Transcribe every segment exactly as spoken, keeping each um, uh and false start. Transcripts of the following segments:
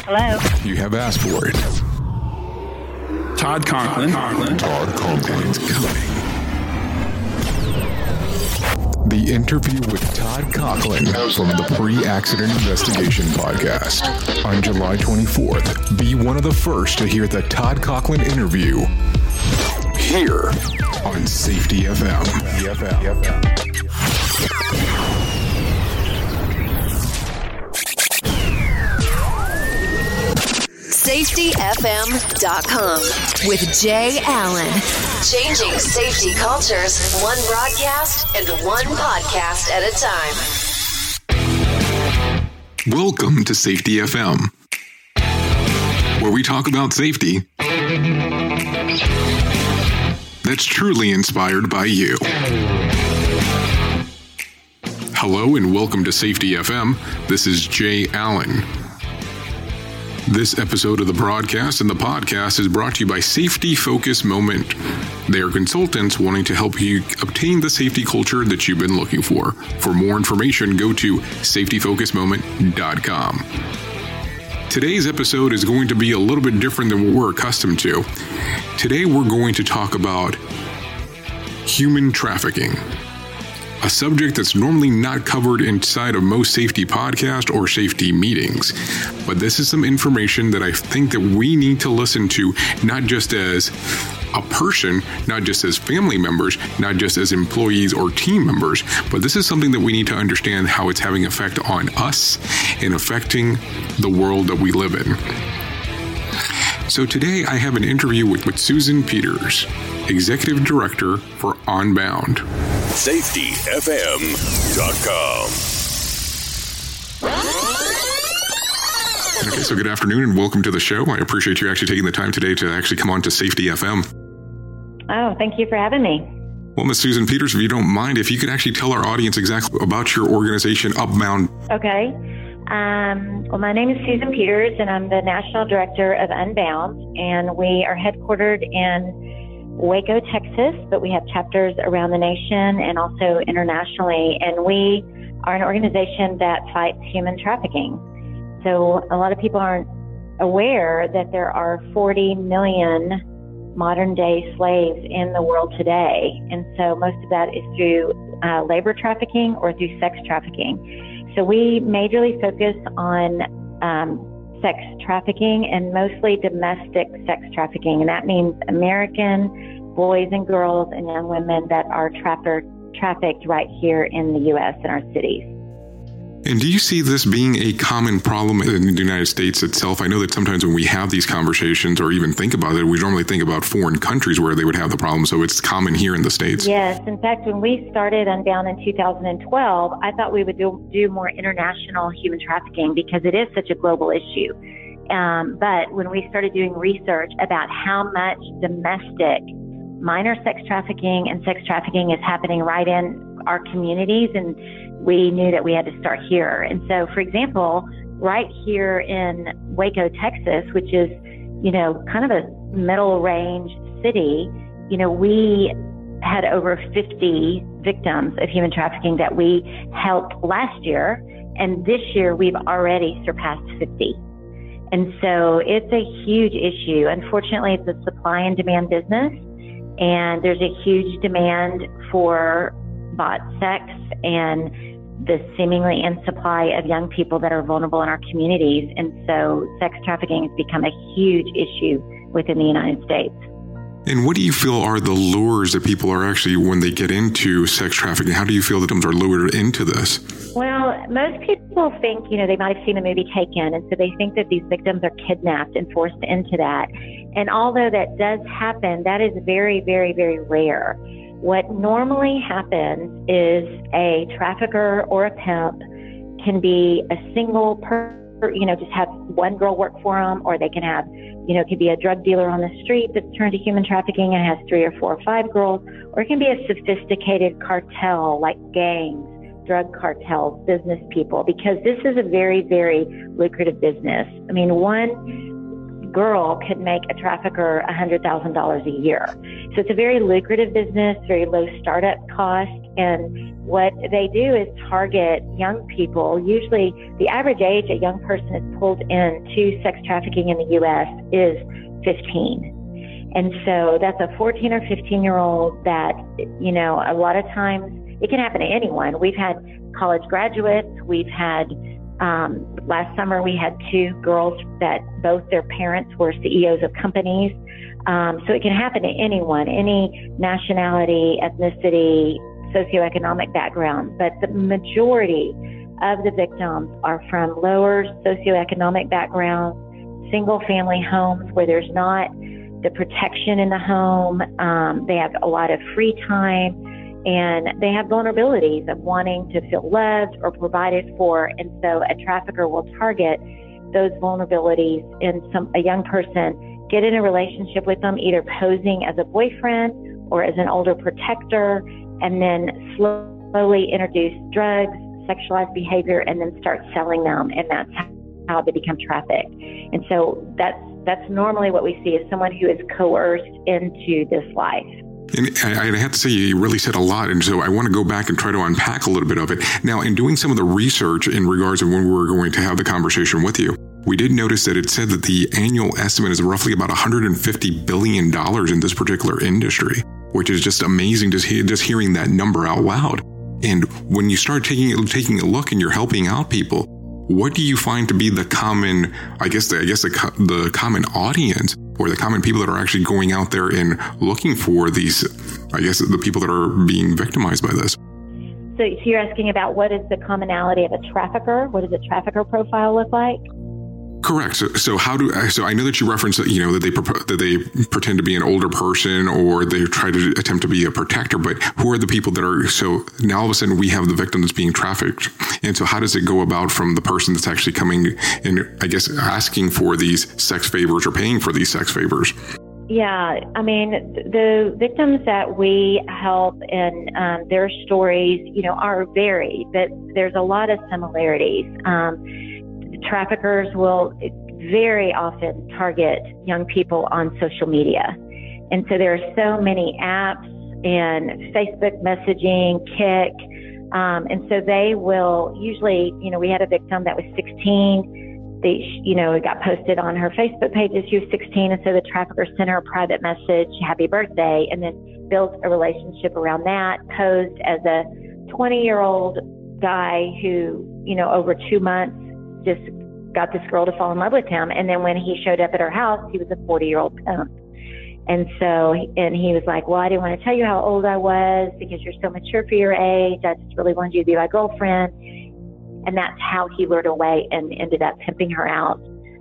Hello. You have asked for it. Todd Conklin. Todd Conklin is coming. The interview with Todd Conklin from the Pre-Accident Investigation Podcast. On July twenty-fourth, be one of the first to hear the Todd Conklin interview here on Safety F M. Safety F M dot com with Jay Allen. Changing safety cultures, one broadcast and one podcast at a time. Welcome to Safety F M, where we talk about safety that's truly inspired by you. Hello and welcome to Safety F M. This is Jay Allen. This episode of the broadcast and the podcast is brought to you by Safety Focus Moment. They are consultants wanting to help you obtain the safety culture that you've been looking for. For more information, go to safety focus moment dot com. Today's episode is going to be a little bit different than what we're accustomed to. Today, we're going to talk about human trafficking. A subject that's normally not covered inside of most safety podcasts or safety meetings. But this is some information that I think that we need to listen to, not just as a person, not just as family members, not just as employees or team members, but this is something that we need to understand how it's having effect on us and affecting the world that we live in. So today I have an interview with, with Susan Peters, Executive Director for Onbound. Safety F M dot com. Okay, so good afternoon and welcome to the show. I appreciate you actually taking the time today to actually come on to Safety F M. Oh, thank you for having me. Well, Miz Susan Peters, if you don't mind, if you could actually tell our audience exactly about your organization, Onbound. Okay. Um, well, my name is Susan Peters, and I'm the National Director of Unbound, and we are headquartered in Waco, Texas, but we have chapters around the nation and also internationally, and we are an organization that fights human trafficking. So a lot of people aren't aware that there are forty million modern day slaves in the world today, and so most of that is through uh, labor trafficking or through sex trafficking. So we majorly focus on um, sex trafficking and mostly domestic sex trafficking. And that means American boys and girls and young women that are trafficked, trafficked right here in the U S in our cities. And do you see this being a common problem in the United States itself? I know that sometimes when we have these conversations or even think about it, we normally think about foreign countries where they would have the problem. So it's common here in the States. Yes. In fact, when we started Unbound in two thousand twelve, I thought we would do, do more international human trafficking because it is such a global issue. Um, but when we started doing research about how much domestic minor sex trafficking and sex trafficking is happening right in our communities, and we knew that we had to start here. And so, for example, right here in Waco, Texas, which is, you know, kind of a middle range city, you know, we had over fifty victims of human trafficking that we helped last year. And this year we've already surpassed fifty. And so it's a huge issue. Unfortunately, it's a supply and demand business, and there's a huge demand for bought sex and the seemingly in supply of young people that are vulnerable in our communities. And so sex trafficking has become a huge issue within the United States. And what do you feel are the lures that people are actually, when they get into sex trafficking, how do you feel that victims are lured into this? Well, most people think, you know, they might have seen the movie Taken, and so they think that these victims are kidnapped and forced into that. And although that does happen, that is very, very, very rare. What normally happens is a trafficker or a pimp can be a single person, you know, just have one girl work for them, or they can have, you know, it could be a drug dealer on the street that's turned to human trafficking and has three or four or five girls, or it can be a sophisticated cartel like gangs, drug cartels, business people, because this is a very, very lucrative business. I mean, one girl could make a trafficker one hundred thousand dollars a year. So it's a very lucrative business, very low startup cost. And what they do is target young people. Usually the average age a young person is pulled into sex trafficking in the U S is fifteen. And so that's a fourteen or fifteen year old that, you know, a lot of times it can happen to anyone. We've had college graduates. We've had, um, last summer we had two girls that both their parents were C E Os of companies. Um, so it can happen to anyone, any nationality, ethnicity, socioeconomic background. But the majority of the victims are from lower socioeconomic backgrounds, single family homes where there's not the protection in the home. Um, they have a lot of free time, and they have vulnerabilities of wanting to feel loved or provided for. And so a trafficker will target those vulnerabilities in some a young person, get in a relationship with them, either posing as a boyfriend or as an older protector, and then slowly introduce drugs, sexualized behavior, and then start selling them. And that's how they become trafficked. And so that's That's normally what we see is someone who is coerced into this life. And I, I have to say, you really said a lot. And so I want to go back and try to unpack a little bit of it. Now, in doing some of the research in regards to when we were going to have the conversation with you, we did notice that it said that the annual estimate is roughly about one hundred fifty billion dollars in this particular industry, which is just amazing just, he, just hearing that number out loud. And when you start taking, taking a look and you're helping out people, what do you find to be the common, I guess, the, I guess the, the common audience or the common people that are actually going out there and looking for these, I guess, the people that are being victimized by this? So, so you're asking about what is the commonality of a trafficker? What does a trafficker profile look like? Correct. So, so how do so I know that you referenced that, you know, that they that they pretend to be an older person or they try to attempt to be a protector, but who are the people that are, so now all of a sudden we have the victim that's being trafficked. And so how does it go about from the person that's actually coming and I guess asking for these sex favors or paying for these sex favors? Yeah, I mean, the victims that we help and um, their stories, you know, are varied, but there's a lot of similarities. Um, Traffickers will very often target young people on social media. And so there are so many apps and Facebook messaging, Kik. Um, and so they will usually, you know, we had a victim that was sixteen. They, you know, it got posted on her Facebook page that she was sixteen. And so the trafficker sent her a private message, happy birthday, and then built a relationship around that, posed as a twenty year old guy who, you know, over two months, just got this girl to fall in love with him. And then when he showed up at her house, he was a forty year old pimp. And so, and he was like, well, I didn't want to tell you how old I was because you're so mature for your age. I just really wanted you to be my girlfriend. And that's how he lured away and ended up pimping her out.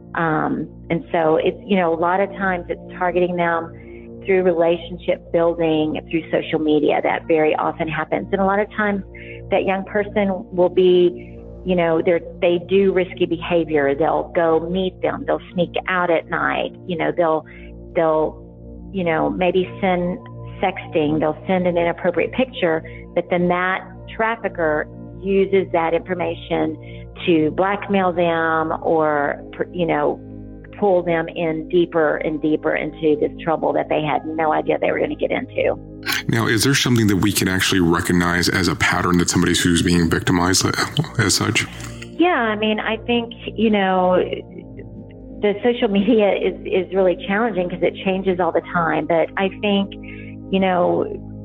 Um, and so it's, you know, a lot of times it's targeting them through relationship building, through social media. That very often happens. And a lot of times that young person will be, you know, they they do risky behavior. They'll go meet them. They'll sneak out at night. You know, they'll, they'll, you know, maybe send sexting. They'll send an inappropriate picture, but then that trafficker uses that information to blackmail them or, you know, pull them in deeper and deeper into this trouble that they had no idea they were going to get into. Now, is there something that we can actually recognize as a pattern that somebody who's being victimized as such? Yeah, I mean, I think, you know, the social media is, is really challenging because it changes all the time. But I think, you know,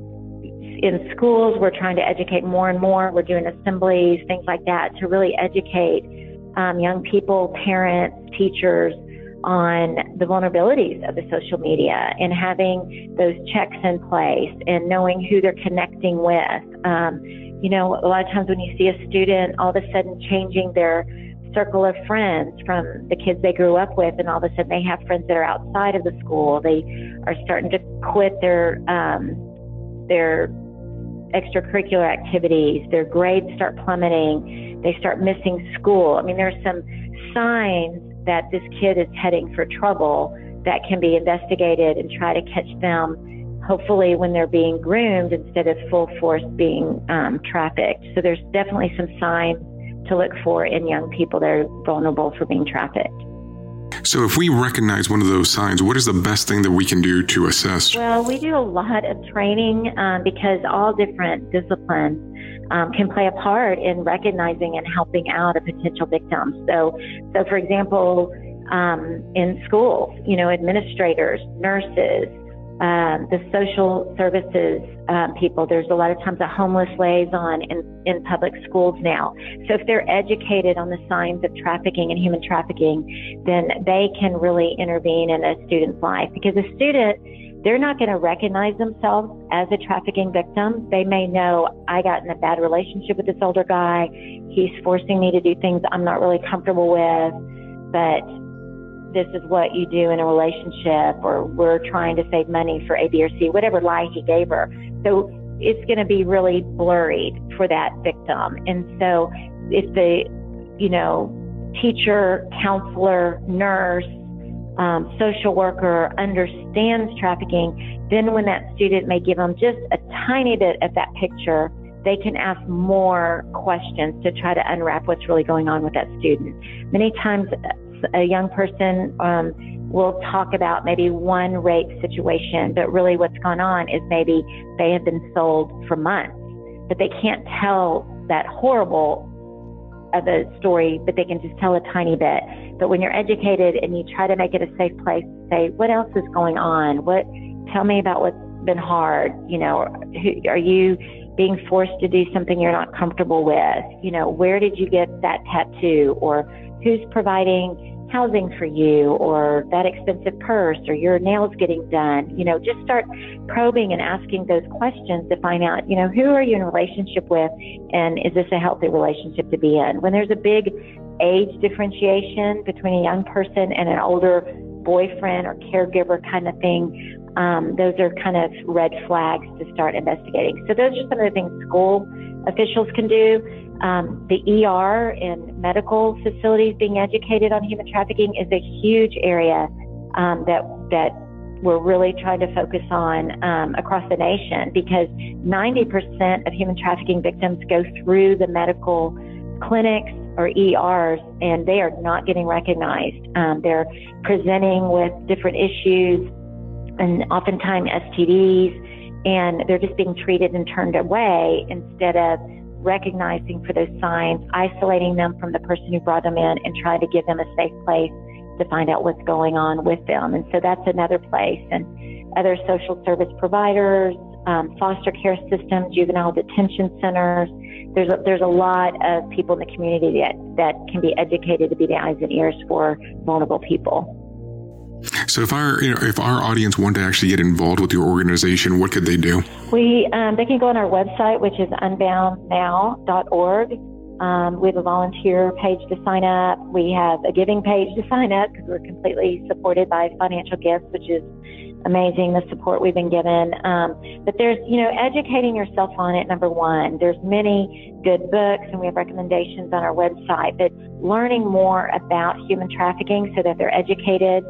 in schools, we're trying to educate more and more. We're doing assemblies, things like that, to really educate um, young people, parents, teachers on the vulnerabilities of the social media and having those checks in place and knowing who they're connecting with. Um, you know, a lot of times when you see a student all of a sudden changing their circle of friends from the kids they grew up with, and all of a sudden they have friends that are outside of the school, they are starting to quit their um, their extracurricular activities, their grades start plummeting, they start missing school. I mean, there are some signs that this kid is heading for trouble that can be investigated and try to catch them, hopefully when they're being groomed instead of full force being um, trafficked. So there's definitely some signs to look for in young people that are vulnerable for being trafficked. So if we recognize one of those signs, what is the best thing that we can do to assess? Well, we do a lot of training um, because all different disciplines um, can play a part in recognizing and helping out a potential victim. So, so for example, um, in schools, you know, administrators, nurses, Um, the social services um, people. There's a lot of times a homeless liaison in, in public schools now. So if they're educated on the signs of trafficking and human trafficking, then they can really intervene in a student's life. Because a student, they're not going to recognize themselves as a trafficking victim. They may know, I got in a bad relationship with this older guy. He's forcing me to do things I'm not really comfortable with, but this is what you do in a relationship, or we're trying to save money for A, B, or C, whatever lie he gave her. So it's going to be really blurred for that victim. And so if the, you know, teacher, counselor, nurse, um, social worker understands trafficking, then when that student may give them just a tiny bit of that picture, they can ask more questions to try to unwrap what's really going on with that student. Many times, a young person um, will talk about maybe one rape situation, but really what's gone on is maybe they have been sold for months, but they can't tell that horrible of a story, but they can just tell a tiny bit. But when you're educated and you try to make it a safe place to say, what else is going on? What, tell me about what's been hard. You know, who, are you being forced to do something you're not comfortable with? You know, where did you get that tattoo? Or who's providing housing for you, or that expensive purse, or your nails getting done? You know, just start probing and asking those questions to find out, you know, who are you in a relationship with, and is this a healthy relationship to be in? When there's a big age differentiation between a young person and an older boyfriend or caregiver kind of thing, um, those are kind of red flags to start investigating. So those are some of the things school officials can do. Um, the E R and medical facilities being educated on human trafficking is a huge area um, that that we're really trying to focus on um, across the nation, because ninety percent of human trafficking victims go through the medical clinics or E Rs, and they are not getting recognized. Um, they're presenting with different issues and oftentimes S T Ds, and they're just being treated and turned away instead of recognizing for those signs, isolating them from the person who brought them in, and trying to give them a safe place to find out what's going on with them. And so that's another place. And other social service providers, um, foster care systems, juvenile detention centers. There's a, there's a lot of people in the community that, that can be educated to be the eyes and ears for vulnerable people. So if our, you know, if our audience wanted to actually get involved with your organization, what could they do? We um, they can go on our website, which is unbound now dot org. Um, we have a volunteer page to sign up. We have a giving page to sign up because we're completely supported by financial gifts, which is amazing, the support we've been given. Um, but there's, you know, educating yourself on it, number one. There's many good books, and we have recommendations on our website, but learning more about human trafficking so that they're educated,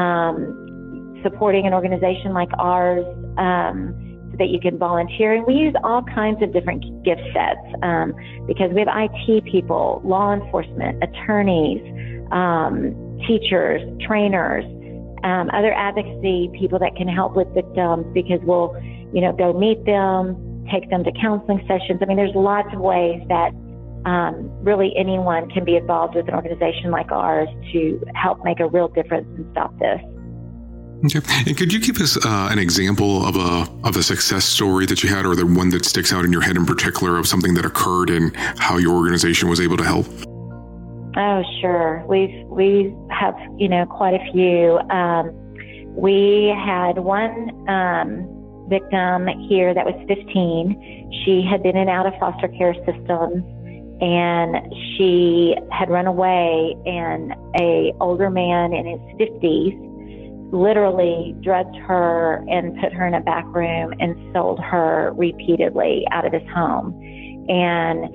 um, supporting an organization like ours, um, so that you can volunteer. And we use all kinds of different gift sets, um, because we have I T people, law enforcement, attorneys, um, teachers, trainers, um, other advocacy people that can help with victims, because we'll, you know, go meet them, take them to counseling sessions. I mean, there's lots of ways that um, really anyone can be involved with an organization like ours to help make a real difference and stop this. Okay. And could you give us uh, an example of a of a success story that you had, or the one that sticks out in your head in particular, of something that occurred and how your organization was able to help? Oh, sure. We've we have you know quite a few. Um, we had one um, victim here that was fifteen. She had been in and out of foster care systems, and she had run away, and a older man in his fifties literally drugged her and put her in a back room and sold her repeatedly out of his home. And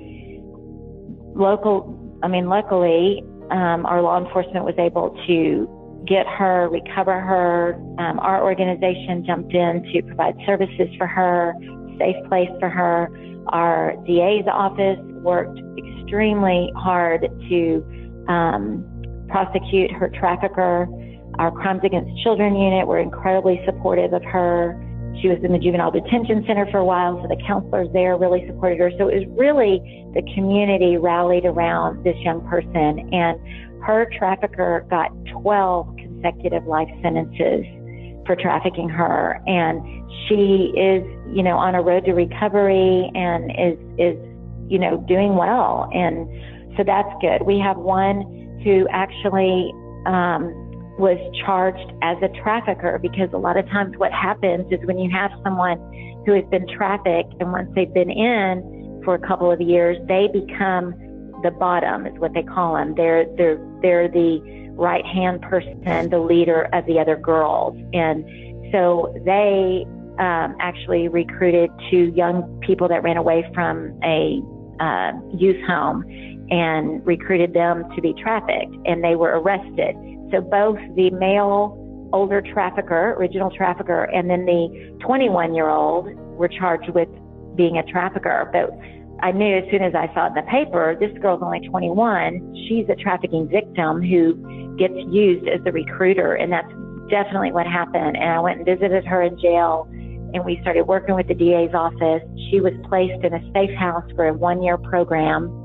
local, I mean, luckily, um, our law enforcement was able to get her, recover her. Um, our organization jumped in to provide services for her, safe place for her. Our D A's office worked extremely hard to um, prosecute her trafficker. Our Crimes Against Children unit were incredibly supportive of her. She was in the juvenile detention center for a while, so the counselors there really supported her. So it was really the community rallied around this young person, and her trafficker got twelve consecutive life sentences for trafficking her. And she is, you know, on a road to recovery and is, is, you know, doing well. And so that's good. We have one who actually, um, was charged as a trafficker, because a lot of times what happens is when you have someone who has been trafficked, and once they've been in for a couple of years, they become the bottom, is what they call them. They're, they're, they're the right-hand person, the leader of the other girls. And so they um, actually recruited two young people that ran away from a uh, youth home and recruited them to be trafficked, and they were arrested. So both the male older trafficker, original trafficker, and then the twenty-one-year-old were charged with being a trafficker. But I knew as soon as I saw it in the paper, this girl's only twenty-one. She's a trafficking victim who gets used as the recruiter, and that's definitely what happened. And I went and visited her in jail, and we started working with the D A's office. She was placed in a safe house for a one-year program.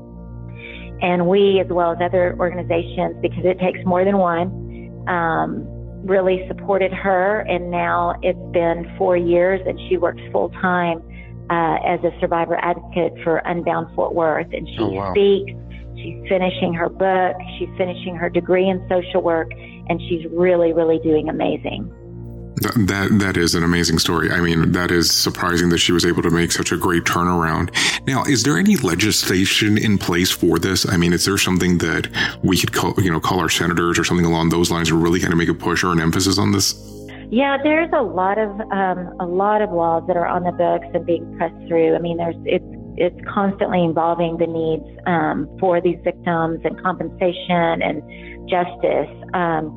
And we, as well as other organizations, because it takes more than one, um, really supported her. And now it's been four years, and she works full-time uh, as a survivor advocate for Unbound Fort Worth. And she oh, wow. speaks, she's finishing her book, she's finishing her degree in social work, and she's really, really doing amazing. That, that that is an amazing story. I mean, that is surprising that she was able to make such a great turnaround. Now, is there any legislation in place for this? I mean, is there something that we could call, you know, call our senators or something along those lines to really kind of make a push or an emphasis on this? Yeah, there's a lot of um, a lot of laws that are on the books and being pressed through. I mean, there's it's it's constantly involving the needs um, for these victims and compensation and justice. Um,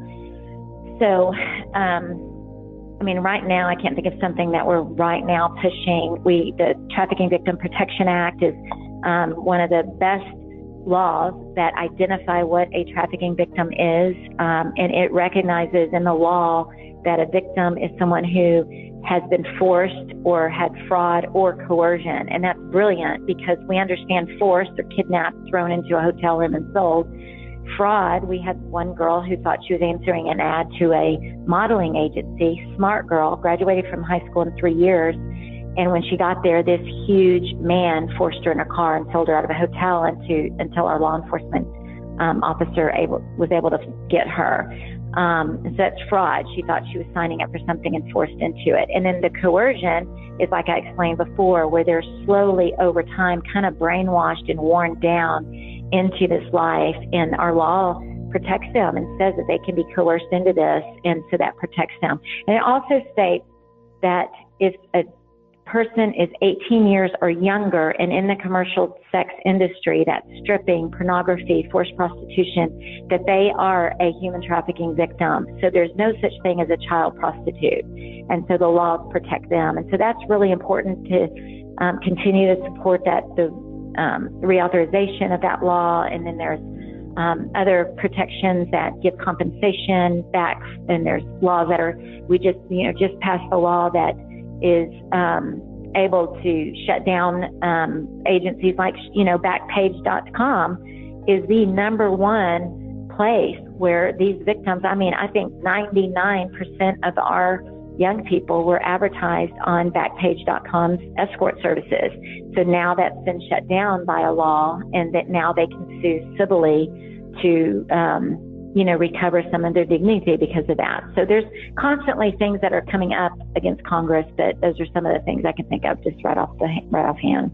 so. Um, I mean, right now, I can't think of something that we're right now pushing. We, the Trafficking Victim Protection Act is um, one of the best laws that identify what a trafficking victim is. Um, and it recognizes in the law that a victim is someone who has been forced or had fraud or coercion. And that's brilliant, because we understand forced or kidnapped, thrown into a hotel room and sold. Fraud, we had one girl who thought she was answering an ad to a modeling agency, smart girl, graduated from high school in three years. And when she got there, this huge man forced her in a car and sold her out of a hotel into, until our law enforcement um, officer able, was able to get her. Um, so that's fraud. She thought she was signing up for something and forced into it. And then the coercion is, like I explained before, where they're slowly over time kind of brainwashed and worn down into this life, and our law protects them and says that they can be coerced into this, and so that protects them. And it also states that if a person is eighteen years or younger and in the commercial sex industry, that's stripping, pornography, forced prostitution, that they are a human trafficking victim. So there's no such thing as a child prostitute. And so the laws protect them. And so that's really important to um, continue to support that, the Um, reauthorization of that law. And then there's um, other protections that give compensation back, and there's laws that are, we just, you know, just passed a law that is um, able to shut down um, agencies like, you know, Backpage dot com is the number one place where these victims, I mean, I think ninety-nine percent of our young people were advertised on Backpage dot com's escort services. So now that's been shut down by a law, and that now they can sue civilly to, um, you know, recover some of their dignity because of that. So there's constantly things that are coming up against Congress, but those are some of the things I can think of just right off the right offhand.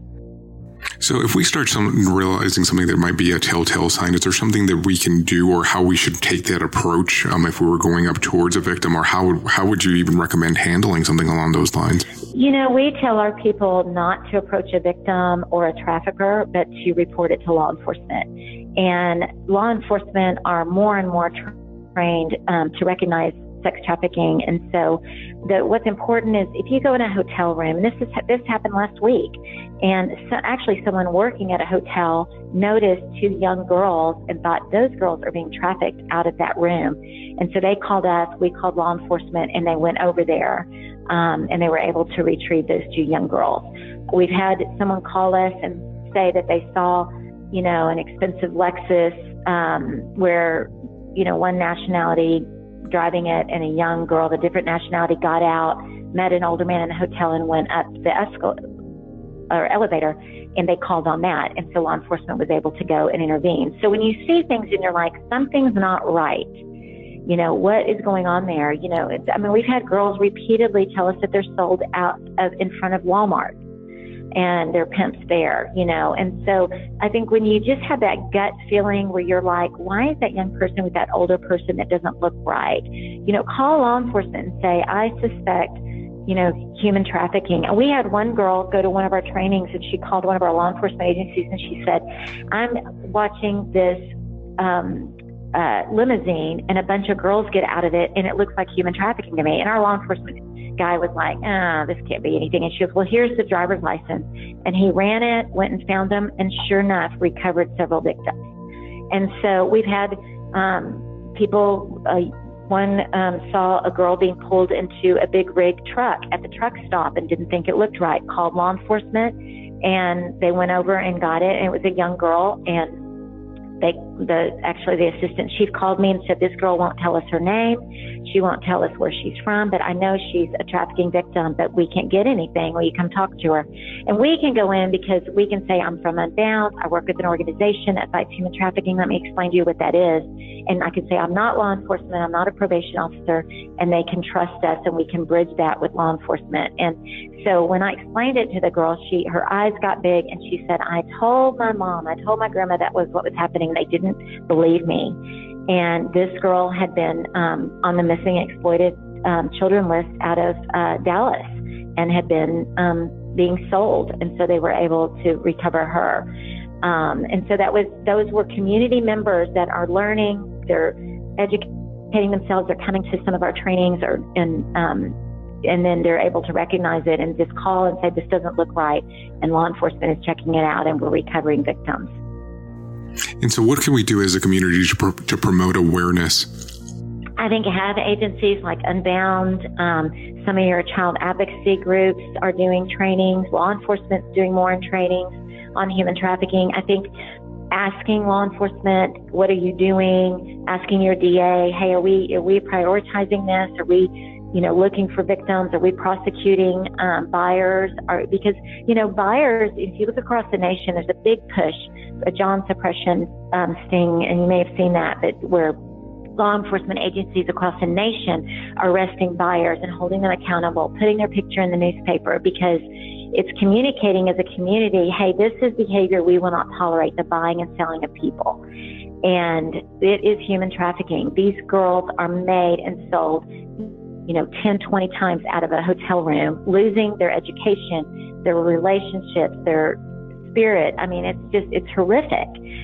So if we start some, realizing something that might be a telltale sign, is there something that we can do, or how we should take that approach um, if we were going up towards a victim, or how would, how would you even recommend handling something along those lines? You know, we tell our people not to approach a victim or a trafficker, but to report it to law enforcement. And law enforcement are more and more trained um, to recognize sex trafficking. And so the, what's important is if you go in a hotel room, and this is, this happened last week, and so actually someone working at a hotel noticed two young girls and thought those girls are being trafficked out of that room. And so they called us, we called law enforcement, and they went over there, um, and they were able to retrieve those two young girls. We've had someone call us and say that they saw, you know, an expensive Lexus, um, where, you know, one nationality driving it and a young girl of a different nationality got out, met an older man in the hotel and went up the escalator or elevator, and they called on that. And so law enforcement was able to go and intervene. So when you see things and you're like, something's not right, you know, what is going on there? You know, it's, I mean, we've had girls repeatedly tell us that they're sold out of in front of Walmart and their pimps there, you know. And so I think when you just have that gut feeling where you're like, why is that young person with that older person that doesn't look right? You know, call law enforcement and say, I suspect, you know, human trafficking. And we had one girl go to one of our trainings and she called one of our law enforcement agencies and she said, I'm watching this um, uh, limousine and a bunch of girls get out of it and it looks like human trafficking to me. And our law enforcement guy was like, ah, this can't be anything. And she goes, well, here's the driver's license. And he ran it, went and found them, and sure enough, recovered several victims. And so we've had um, people, uh, one um, saw a girl being pulled into a big rig truck at the truck stop and didn't think it looked right, called law enforcement, and they went over and got it, and it was a young girl, and They, the, actually the assistant chief called me and said, this girl won't tell us her name. She won't tell us where she's from, but I know she's a trafficking victim, but we can't get anything. Will you come talk to her? And we can go in because we can say, I'm from Unbound. I work with an organization that fights human trafficking. Let me explain to you what that is. And I can say, I'm not law enforcement. I'm not a probation officer. And they can trust us and we can bridge that with law enforcement. And so when I explained it to the girl, she, her eyes got big and she said, I told my mom, I told my grandma that was what was happening. They didn't believe me. And this girl had been um, on the missing exploited um, children list out of uh, Dallas and had been um, being sold. And so they were able to recover her. Um, and so that was, those were community members that are learning, they're educating themselves, they're coming to some of our trainings, or, and, um, and then they're able to recognize it and just call and say, this doesn't look right. And law enforcement is checking it out and we're recovering victims. And so what can we do as a community to, pro- to promote awareness? I think have agencies like Unbound, um, some of your child advocacy groups are doing trainings. Law enforcement's doing more in trainings on human trafficking. I think asking law enforcement, what are you doing? Asking your D A, hey, are we are we prioritizing this? Are we, you know, looking for victims? Are we prosecuting um, buyers? Are, because, you know, buyers, if you look across the nation, there's a big push, a John suppression um, sting, and you may have seen that, but where law enforcement agencies across the nation are arresting buyers and holding them accountable, putting their picture in the newspaper, because it's communicating as a community, hey, this is behavior we will not tolerate, the buying and selling of people. And it is human trafficking. These girls are made and sold, you know, ten, twenty times out of a hotel room, losing their education, their relationships, their spirit. I mean, it's just, it's horrific.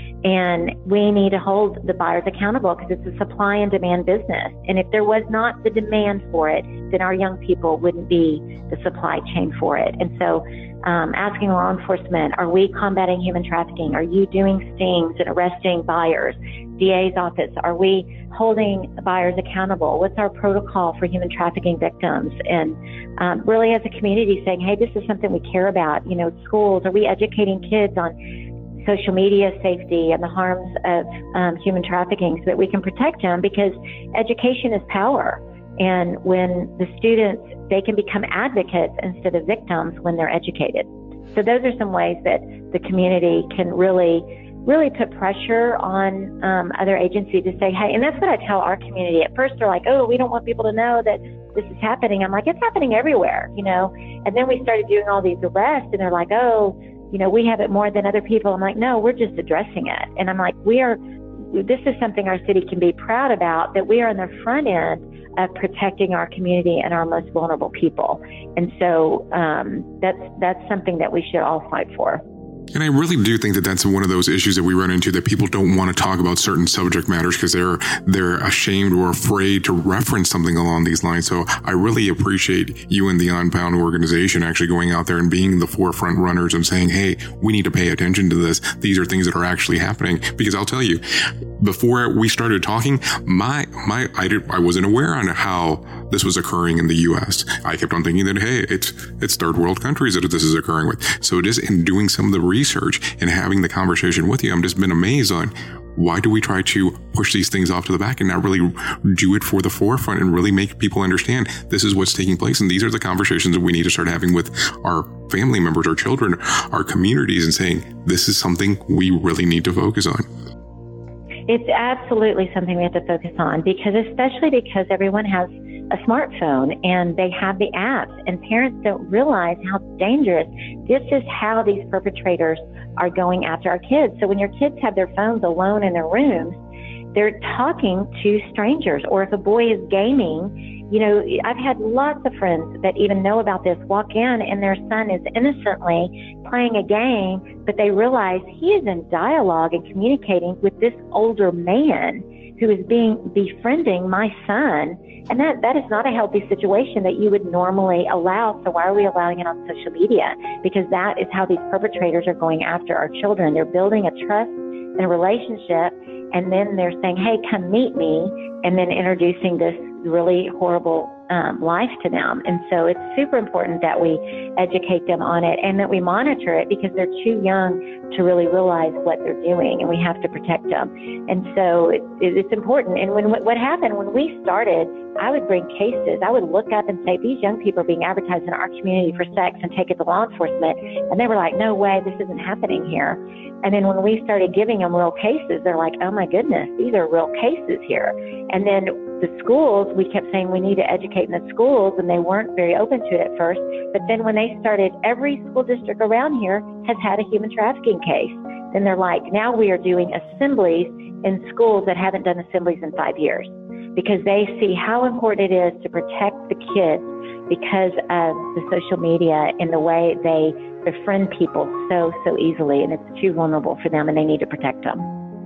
And we need to hold the buyers accountable because it's a supply and demand business. And if there was not the demand for it, then our young people wouldn't be the supply chain for it. And so um, asking law enforcement, are we combating human trafficking? Are you doing stings and arresting buyers? D A's office, are we holding buyers accountable? What's our protocol for human trafficking victims? And um, really as a community saying, hey, this is something we care about. You know, schools, are we educating kids on social media safety and the harms of um, human trafficking so that we can protect them? Because education is power. And when the students, they can become advocates instead of victims when they're educated. So those are some ways that the community can really, really put pressure on um, other agencies to say, hey, and that's what I tell our community. At first they're like, oh, we don't want people to know that this is happening. I'm like, it's happening everywhere, you know? And then we started doing all these arrests and they're like, oh, you know, we have it more than other people. I'm like, no, we're just addressing it. And I'm like, we are, this is something our city can be proud about, that we are on the front end of protecting our community and our most vulnerable people. And so um, that's that's something that we should all fight for. And I really do think that that's one of those issues that we run into, that people don't want to talk about certain subject matters because they're they're ashamed or afraid to reference something along these lines. So I really appreciate you and the Unbound organization actually going out there and being the forefront runners and saying, hey, we need to pay attention to this. These are things that are actually happening. Because I'll tell you, before we started talking, my my I, did, I wasn't aware on how this was occurring in the U S. I kept on thinking that, hey, it's it's third world countries that this is occurring with. So it is in doing some of the research and having the conversation with you, I'm just been amazed on why do we try to push these things off to the back and not really do it for the forefront and really make people understand this is what's taking place. And these are the conversations that we need to start having with our family members, our children, our communities, and saying this is something we really need to focus on. It's absolutely something we have to focus on, because especially because everyone has a smartphone and they have the apps, and parents don't realize how dangerous. This is how these perpetrators are going after our kids. So when your kids have their phones alone in their rooms, they're talking to strangers. Or if a boy is gaming, you know, I've had lots of friends that even know about this walk in and their son is innocently playing a game, but they realize he is in dialogue and communicating with this older man who is being befriending my son. And that, that is not a healthy situation that you would normally allow. So why are we allowing it on social media? Because that is how these perpetrators are going after our children. They're building a trust and a relationship, and then they're saying, hey, come meet me, and then introducing this really horrible um, life to them. And so it's super important that we educate them on it and that we monitor it, because they're too young to really realize what they're doing, and we have to protect them. And so it, it, it's important. And when what happened when we started, I would bring cases. I would look up and say, these young people are being advertised in our community for sex, and take it to law enforcement. And they were like, no way, this isn't happening here. And then when we started giving them real cases, they're like, oh my goodness, these are real cases here. And then the schools, we kept saying we need to educate in the schools, and they weren't very open to it at first. But then when they started, every school district around here has had a human trafficking case. Then they're like, now we are doing assemblies in schools that haven't done assemblies in five years, because they see how important it is to protect the kids because of the social media and the way they befriend people so, so easily. And it's too vulnerable for them, and they need to protect them.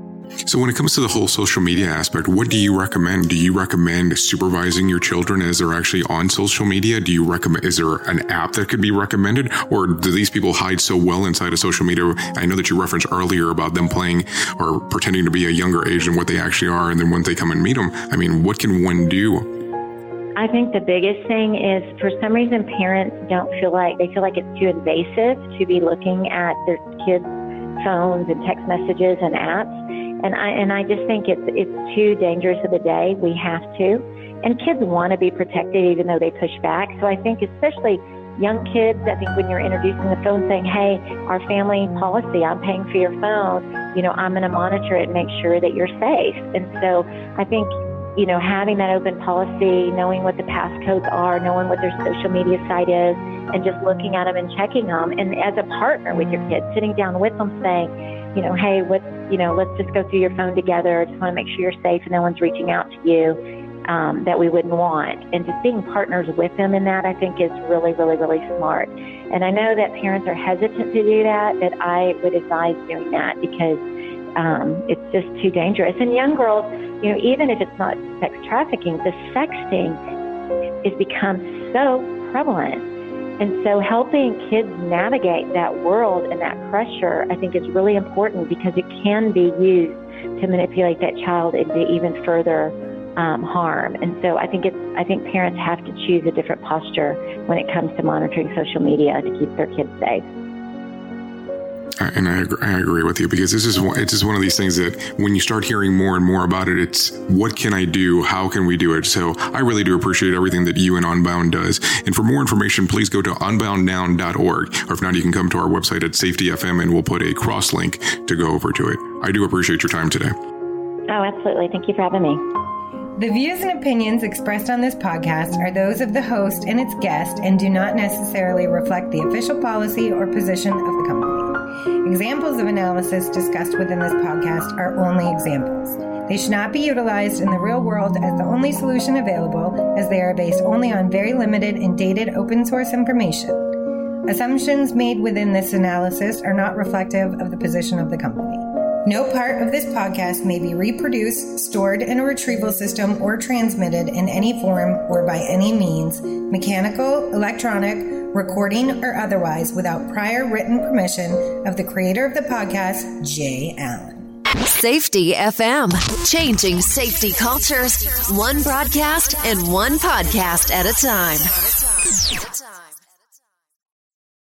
So when it comes to the whole social media aspect, what do you recommend? Do you recommend supervising your children as they're actually on social media? Do you recommend, is there an app that could be recommended? Or do these people hide so well inside of social media? I know that you referenced earlier about them playing or pretending to be a younger age than what they actually are. And then when they come and meet them, I mean, what can one do? I think the biggest thing is, for some reason, parents don't feel like, they feel like it's too invasive to be looking at their kids' phones and text messages and apps. And I and I just think it's it's too dangerous of a day. We have to. And kids want to be protected even though they push back. So I think especially young kids, I think when you're introducing the phone saying, hey, our family policy, I'm paying for your phone, you know, I'm going to monitor it and make sure that you're safe. And so I think, you know, having that open policy, knowing what the passcodes are, knowing what their social media site is, and just looking at them and checking them. And as a partner with your kids, sitting down with them saying, you know, hey, what, you know, let's just go through your phone together. I just want to make sure you're safe and no one's reaching out to you um, that we wouldn't want. And just being partners with them in that, I think, is really, really, really smart. And I know that parents are hesitant to do that, but I would advise doing that, because um, it's just too dangerous. And young girls, you know, even if it's not sex trafficking, the sexting has become so prevalent. And so helping kids navigate that world and that pressure, I think, is really important, because it can be used to manipulate that child into even further um, harm. And so I think it's, I think parents have to choose a different posture when it comes to monitoring social media to keep their kids safe. And I agree, I agree with you, because this is it's just one of these things that when you start hearing more and more about it, it's what can I do? How can we do it? So I really do appreciate everything that you and Unbound does. And for more information, please go to unbound down dot org. Or if not, you can come to our website at Safety F M and we'll put a cross link to go over to it. I do appreciate your time today. Oh, absolutely. Thank you for having me. The views and opinions expressed on this podcast are those of the host and its guest, and do not necessarily reflect the official policy or position of the company. Examples of analysis discussed within this podcast are only examples. They should not be utilized in the real world as the only solution available, as they are based only on very limited and dated open source information. Assumptions made within this analysis are not reflective of the position of the company. No part of this podcast may be reproduced, stored in a retrieval system, or transmitted in any form or by any means, mechanical, electronic, recording, or otherwise, without prior written permission of the creator of the podcast, Jay Allen. Safety F M, changing safety cultures, one broadcast and one podcast at a time.